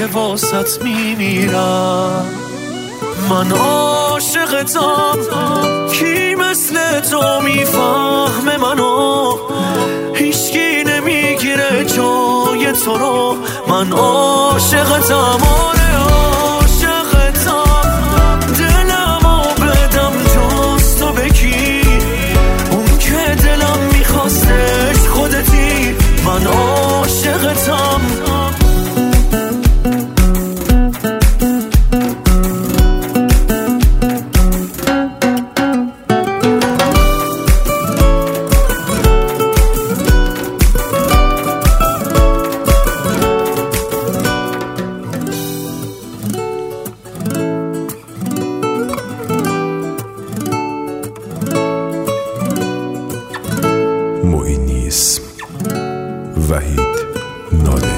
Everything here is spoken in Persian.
که واسط میمیرم. من عاشقتم، کی مثل تو میفهمه منو؟ هیچکی نمیگیره جای تو رو. من عاشقتم، آره عاشقتم، دلمو بدم جز تو بکی، اون که دلم میخواستش خودتی. من عاشقتم. معینی اسم، وحید نادری.